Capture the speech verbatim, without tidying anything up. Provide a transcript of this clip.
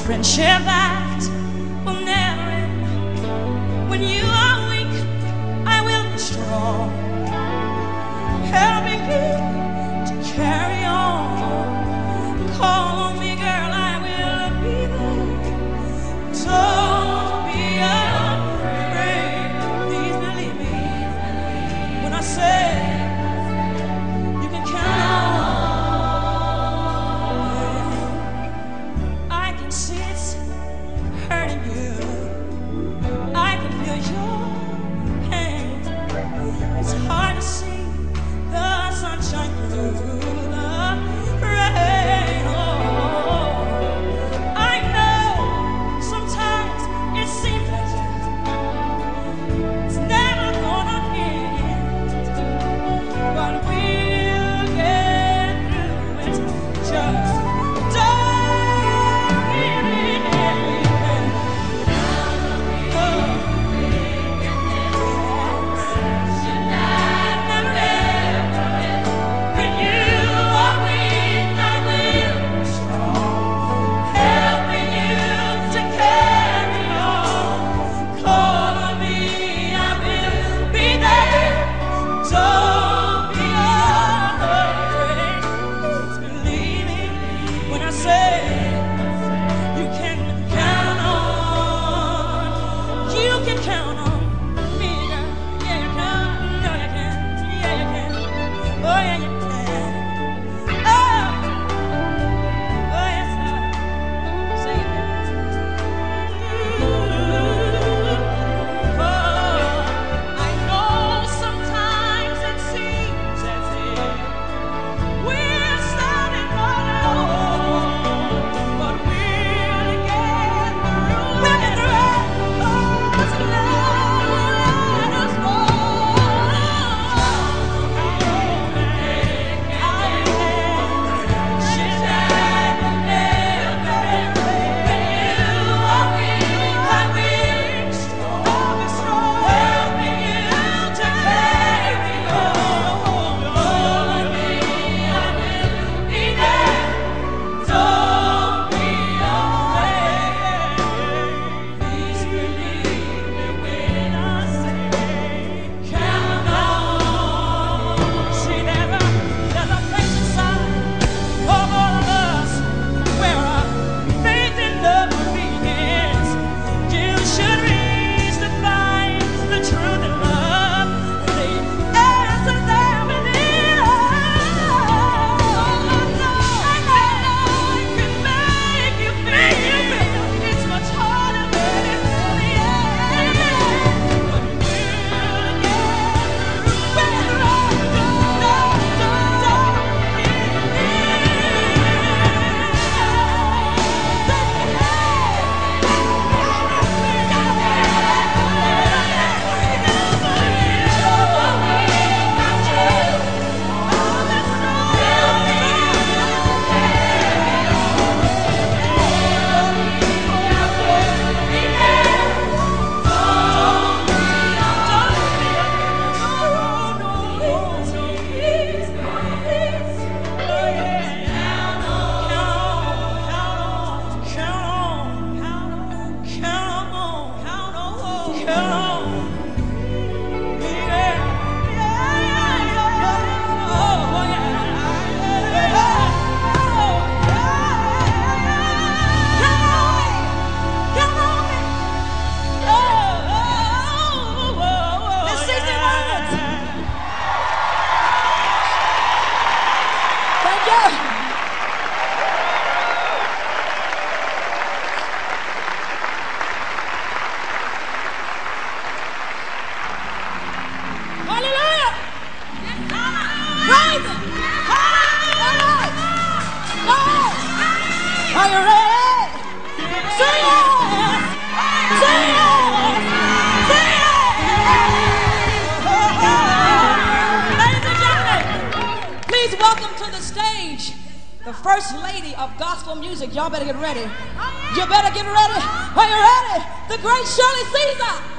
friendship that will never end. When you are weak, I will be strong, helping me to carry on. Call on me, girl, I will be there. Don't be afraid. Please believe me when I say you can count on. I can see it's hurting you. I can feel your pain. It's hard to see the sunshine through the rain. Oh, I know sometimes it seems as if it's never gonna end, but we'll get through it. Just don't give in. Count on me, girl. Yeah, you can. No, you can. Yeah, you can. Oh, yeah, you can. Oh, oh, yes, sir. Say it. Ooh, oh, I know sometimes it seems as if we're starting all over, but we'll get through. We'll get through it. Are you ready? Say yes! Say yes! Say yes! Ladies and gentlemen, please welcome to the stage the First Lady of Gospel Music. Y'all better get ready. You better get ready. Are you ready? The great Shirley Caesar.